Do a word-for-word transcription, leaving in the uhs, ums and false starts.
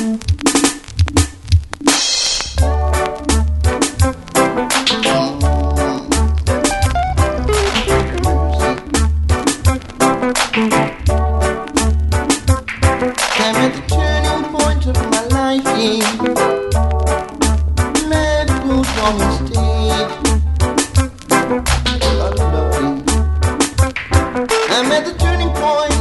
I'm at the turning point of my life, yeah. Mad mood, wrong mistake. I'm at the turning point.